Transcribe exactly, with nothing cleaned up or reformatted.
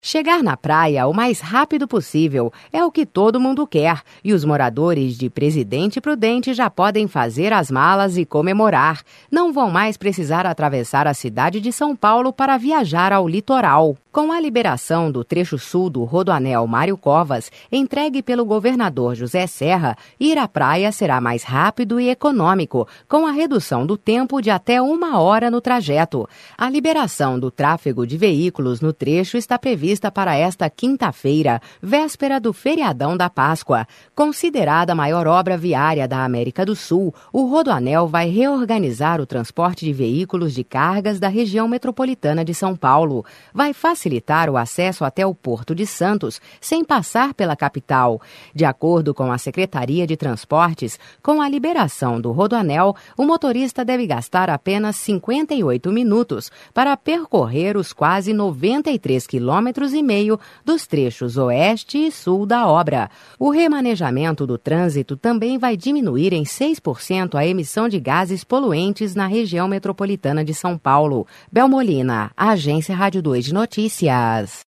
Chegar na praia o mais rápido possível é o que todo mundo quer, e os moradores de Presidente Prudente já podem fazer as malas e comemorar. Não vão mais precisar atravessar a cidade de São Paulo para viajar ao litoral. Com a liberação do trecho sul do Rodoanel Mário Covas, entregue pelo governador José Serra, ir à praia será mais rápido e econômico, com a redução do tempo de até uma hora no trajeto. A liberação do tráfego de veículos no trecho está prevista para esta quinta-feira, véspera do feriadão da Páscoa. Considerada a maior obra viária da América do Sul, o Rodoanel vai reorganizar o transporte de veículos de cargas da região metropolitana de São Paulo. Vai facilitar o acesso até o Porto de Santos, sem passar pela capital. De acordo com a Secretaria de Transportes, com a liberação do Rodoanel, o motorista deve gastar apenas cinquenta e oito minutos para percorrer os quase noventa e três quilômetros e meio dos trechos oeste e sul da obra. O remanejamento do trânsito também vai diminuir em seis por cento a emissão de gases poluentes na região metropolitana de São Paulo. Bel Molina, Agência Rádio dois de Notícias.